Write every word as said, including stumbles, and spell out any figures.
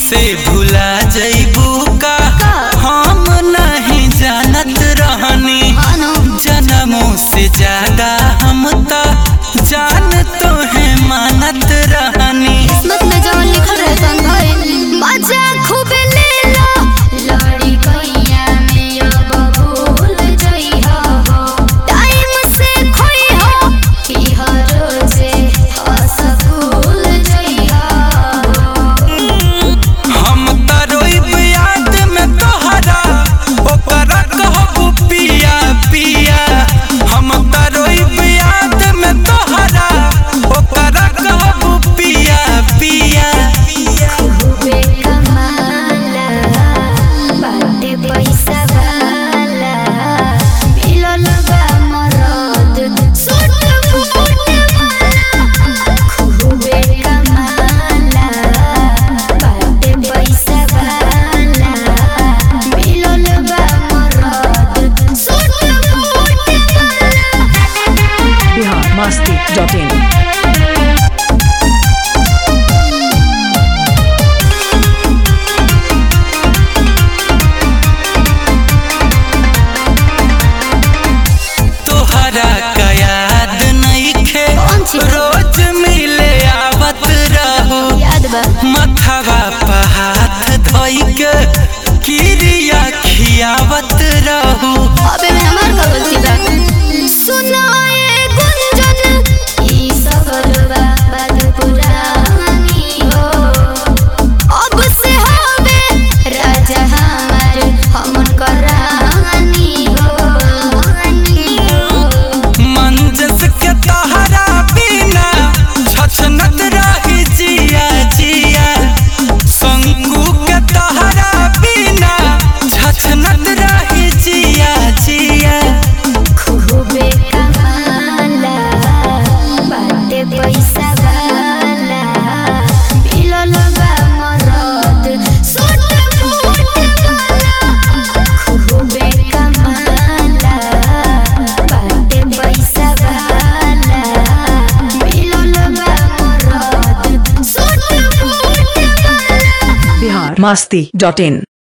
से भुला जइबू का हम नहीं जानत रहनी। जन्मों से ज्यादा हम तो जान तो है मानत रहनी। किस्मत में जो लिखल रहे मजा खूब ले लो लड़ी गैया में अब भूल जइहा हो। टाइम से खोई हो कि हर रोजे हंस भूल जइहा हो। हम त रोइब याद में तोहरा ओकरा कहबू पिया पिया। हम त रोइब याद में तोहरा ओकरा कहबू पिया पिया। खूबे कमाला बाटे पैसा वाला मिलल बा मरद सूट बूट वाला। खूबे कमाला बाटे पैसा वाला मिलल बा मरद सूट बूट वाला। Bihar Masti dot in. तोहरा का याद नइखे रोज मिले आवत रहू। याद बा मथवा पे हाथ धोई के किरिया खियावत रहू। अबे में हमार का गलती बा। सुनाए गुंजन ई सगलवा बात पुरानी हो। अब से होबे राजा हमार हमन करानी हो। मंजस के तहरा बिना छछनत रही जिया जिया। शंकु के तहरा बिना छछनत रही जिया जिया। खूबे कमाला बाटे पैसा वाला मिलल बा मरद सूट बूट वाला। खूबे कमाला बाटे पैसा वाला मिलल बा मरद सूट बूट वाला। बिहार मस्ती डॉट इन।